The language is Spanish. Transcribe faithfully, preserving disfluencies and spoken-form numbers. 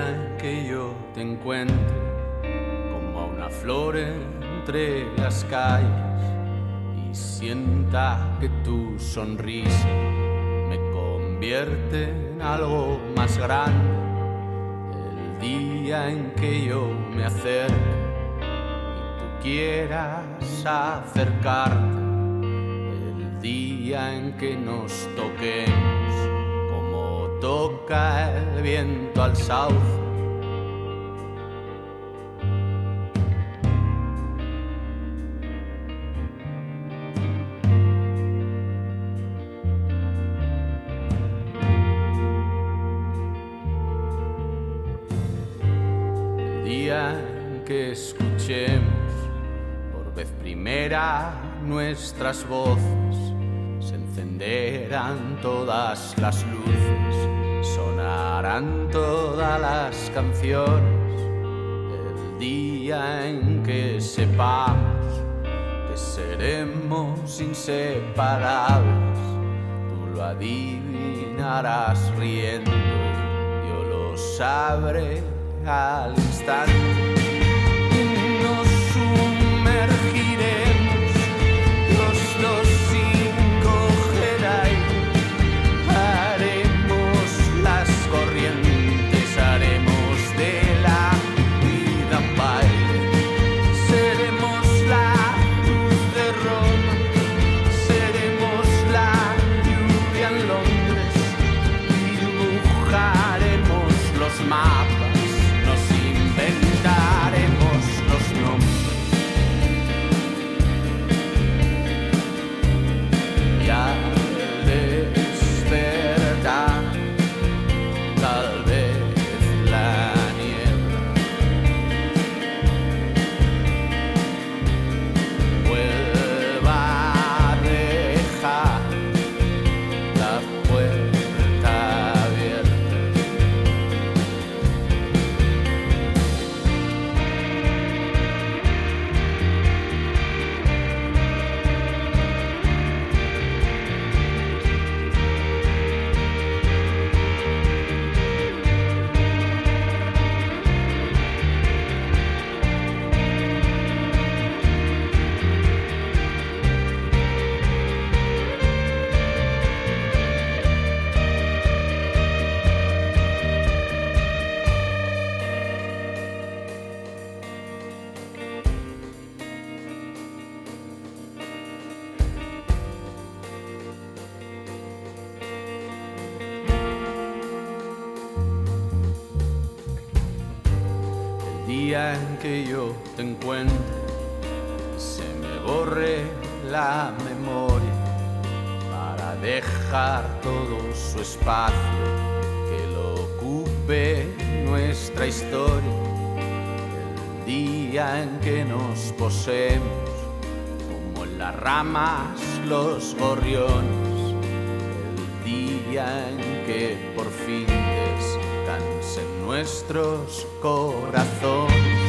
día en que yo te encuentre como a una flor entre las calles y sienta que tu sonrisa me convierte en algo más grande. El día en que yo me acerque y tú quieras acercarte, el día en que nos toquemos como toca el viento al sauce. El día en que escuchemos por vez primera nuestras voces, se encenderán todas las luces, sonarán todas las canciones. El día en que sepamos que seremos inseparables, tú lo adivinarás riendo, yo lo sabré al instante. Nos sumergiremos los dos sin coger aire, haremos las corrientes, haremos de la vida un baile, seremos la luz de Roma, seremos la lluvia en Londres, dibujaremos los mapas, nos inventaremos los nombres. Y al despertar, tal vez la niebla vuelva a dejar la puerta abierta. El día en que yo te encuentre y se me borre la memoria para dejar todo su espacio que lo ocupe nuestra historia. El día en que nos posemos como en las ramas los gorriones, el día en que por fin descansen nuestros corazones.